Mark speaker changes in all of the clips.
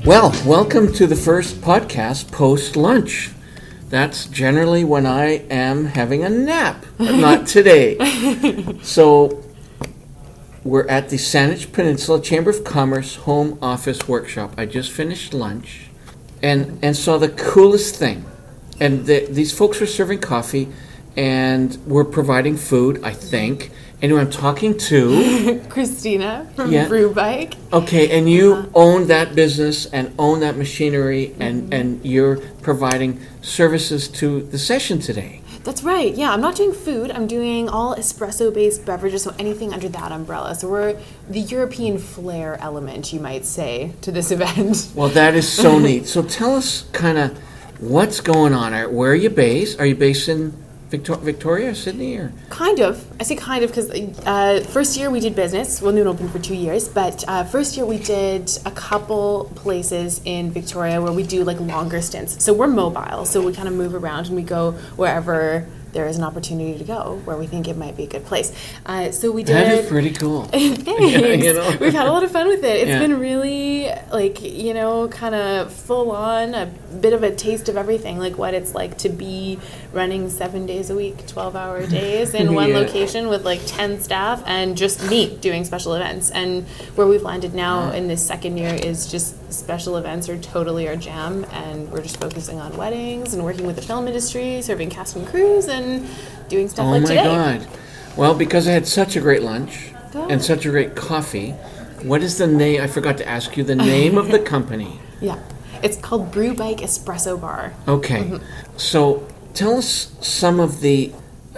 Speaker 1: Well, welcome to the first podcast post-lunch. That's generally when I am having a nap, but not today. So we're at the Saanich Peninsula Chamber of Commerce Home Office Workshop. I just finished lunch and saw the coolest thing. And these folks were serving coffee and were providing food, I think. Anyway, I'm talking to
Speaker 2: Christina from Brew Bike.
Speaker 1: Okay, and you own that business and own that machinery, and you're providing services to the session today.
Speaker 2: That's right. Yeah, I'm not doing food. I'm doing all espresso-based beverages, so anything under that umbrella. So we're the European flair element, you might say, to this event.
Speaker 1: Well, that is so neat. So tell us kind of what's going on. Where are you based? Are you based in Victoria or Sydney? Or?
Speaker 2: Kind of. I say kind of because first year we did business. Well, Noon opened for 2 years, but first year we did a couple places in Victoria where we do like longer stints. So we're mobile, so we kind of move around and we go wherever there is an opportunity to go where we think it might be a good place. So we did.
Speaker 1: That is pretty cool.
Speaker 2: Thanks.
Speaker 1: Yeah,
Speaker 2: We've had a lot of fun with it. It's been really kind of full on, a bit of a taste of everything, like what it's like to be running 7 days a week, 12-hour days in one location with like 10 staff and just me doing special events. And where we've landed now in this second year is just special events are totally our jam, and we're just focusing on weddings and working with the film industry, serving cast and crews, and doing stuff like today.
Speaker 1: Oh my God. Well, because I had such a great lunch and such a great coffee, what is the name? I forgot to ask you the name of the company.
Speaker 2: Yeah. It's called Brew Bike Espresso Bar.
Speaker 1: Okay. Mm-hmm. So tell us some of the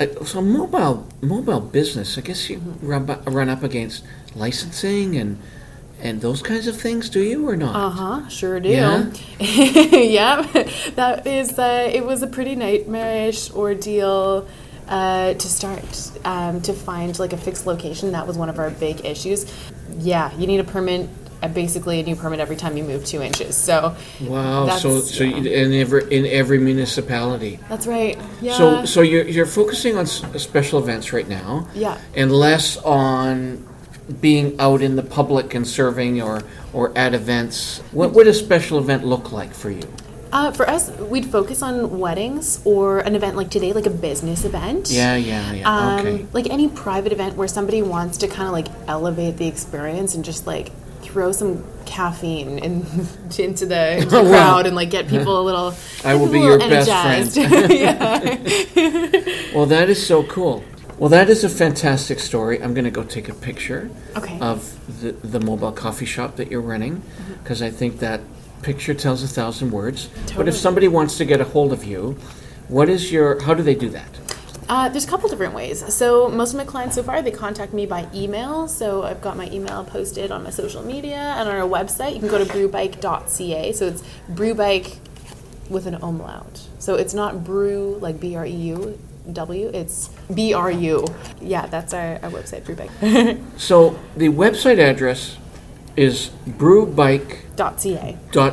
Speaker 1: mobile business. I guess you run up against licensing and those kinds of things, do you or not?
Speaker 2: Sure do.
Speaker 1: Yeah?
Speaker 2: Yeah, that is, it was a pretty nightmarish ordeal to start, to find like a fixed location. That was one of our big issues. Yeah, you need a permit, basically a new permit every time you move 2 inches. So
Speaker 1: wow, so in every municipality.
Speaker 2: That's right. Yeah.
Speaker 1: So you're focusing on special events right now.
Speaker 2: Yeah.
Speaker 1: And less on being out in the public and serving or at events. What would a special event look like for you?
Speaker 2: For us, we'd focus on weddings or an event like today, like a business event.
Speaker 1: Yeah. Okay.
Speaker 2: Like any private event where somebody wants to kind of like elevate the experience and just like throw some caffeine into the crowd and like get people a little
Speaker 1: I will be your
Speaker 2: energized.
Speaker 1: Best friend. Well, that is so cool. Well, that is a fantastic story. I'm going to go take a picture of the mobile coffee shop that you're running, because I think that picture tells 1,000 words. Totally. But if somebody wants to get a hold of you, how do they do that?
Speaker 2: There's a couple different ways. So most of my clients so far, they contact me by email. So I've got my email posted on my social media and on our website. You can go to brewbike.ca. So it's brewbike with an umlaut. So it's not brew like BREU. It's BRU. Yeah, that's our website, Brewbike.
Speaker 1: So the website address is brewbike.ca.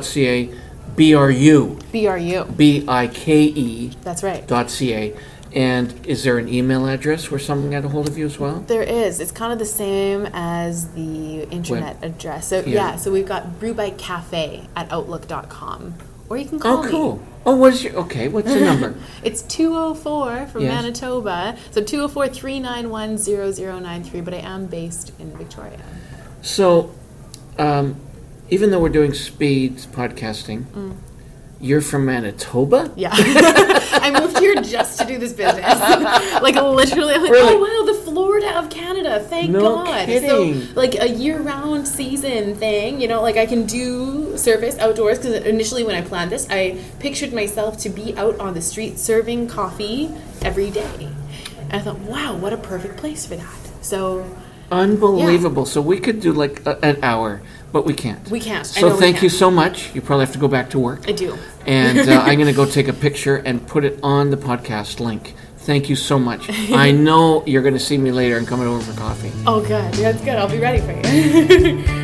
Speaker 1: BRU. BIKE.
Speaker 2: That's right.
Speaker 1: .ca. And is there an email address where someone can get a hold of you as well?
Speaker 2: There is. It's kind of the same as the internet address. So so we've got brewbikecafe@outlook.com. Or you can call me.
Speaker 1: Oh, cool. Oh, what's the number?
Speaker 2: It's 204 from Manitoba. So 204-391-0093, but I am based in Victoria.
Speaker 1: So, even though we're doing speed podcasting, you're from Manitoba?
Speaker 2: Yeah. I moved here just to do this business. Like literally, I'm like,
Speaker 1: really?
Speaker 2: Oh wow, the Florida of Canada, thank
Speaker 1: God.
Speaker 2: Kidding. So like a year-round season thing, like I can do service outdoors, because initially when I planned this, I pictured myself to be out on the street serving coffee every day. And I thought, wow, what a perfect place for that. So
Speaker 1: unbelievable. So we could do like an hour, but we can't.
Speaker 2: We can't.
Speaker 1: So thank you so much. You probably have to go back to work.
Speaker 2: I do.
Speaker 1: And I'm going to go take a picture and put it on the podcast link. Thank you so much. I know you're going to see me later and coming over for coffee.
Speaker 2: Oh, good. That's good. I'll be ready for you.